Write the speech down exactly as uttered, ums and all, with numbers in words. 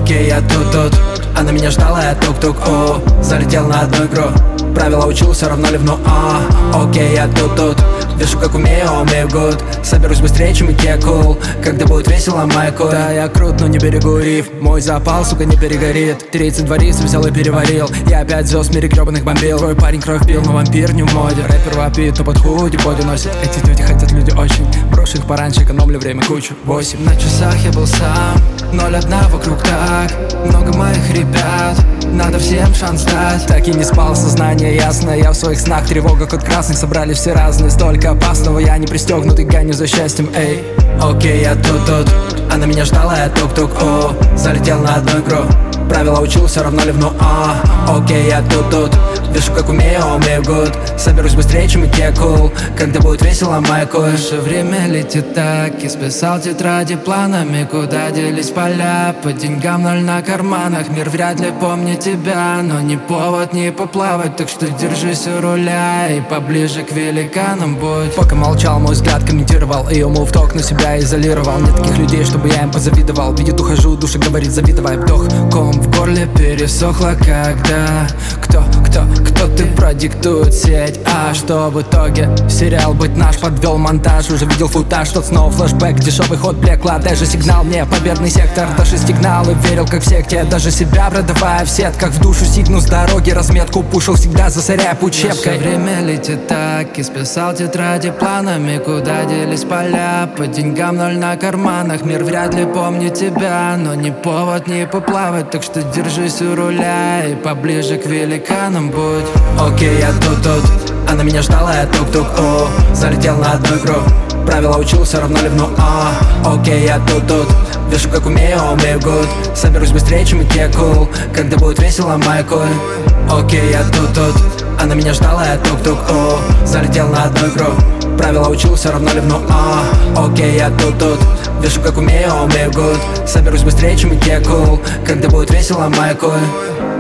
Окей, я тут-тут, она меня ждала, я тук-тук, о. Залетел на одну игру, правила учил, все равно ливну, а. Окей, я тут-тут, вешу как умею, а умею good. Соберусь быстрее, чем Икеа кул, когда будет весело, майкой. Да, я крут, но не берегу риф, мой запал, сука, не перегорит. Тридцать два риса взял и переварил, я опять звезд в мире гребаных бомбил. Твой парень кровь пил, но вампир не в моде. Рэпер вопит, но под худи боди носит. Эти люди хотят люди очень, брошу их пораньше, экономлю время кучу. Восемь на часах я был сам, ноль одна вокруг так. Много моих ребят, надо всем шанс дать. Так и не спал, сознание ясно, я в своих снах. Тревога, код красный, собрали все разные. Столько опасного, я не пристегнутый, гоню за счастьем, эй. Окей, я тут-тут, она меня ждала, я тук-тук, о. Залетел на одну игру, правила учил, все равно ливну, а. Окей, я тут-тут, вешу как умею, а умею good. Соберусь быстрее, чем Икеа кул, когда будет весело, майкой. Наше время летит так, и списал тетради планами. Куда делись поля, по деньгам ноль на карманах. Мир вряд ли помнит тебя, но не повод не поплавать. Так что держись у руля и поближе к великанам будь. Пока молчал, мой взгляд комментировал, и ему в ток на себя изолировал. Нет таких людей, чтобы я им позавидовал. Видит, ухожу, душа говорит, завидовай. Вдох, ком в горле пересохло, когда Кто, кто, кто ты продиктует сеть, а что в итоге? Сериал «Быть наш» подвел монтаж, уже видел футаж, тот снова флешбэк, дешевый ход блекла. Даже сигнал мне, победный сектор, даже сигналы верил как в секте. Даже себя продавая в сетках, в душу сигну с дороги, разметку пушил всегда, засоряя путь щепкой. Наше время летит так, и списал тетради планами. Куда делись поля, по деньгам ноль на карманах. Мир вряд ли помнит тебя, но не повод не поплавать. Так что держись у руля и поближе к великанам будь. Окей, я тут-тут, она меня ждала, я тук-тук, о. Залетел на одну игру, правила учил, все равно ливну, а. Окей, я тут-тут, вешу как умею, а умею good. Соберусь быстрее, чем Икеа кул, когда будет весело, майкой. Окей, я тут-тут, она меня ждала, я тук-тук, о. Залетел на одну игру, правила учил, все равно ливну, а. Окей, я тут-тут, вешу как умею, а умею good. Соберусь быстрее, чем Икеа кул, когда будет весело, майкой.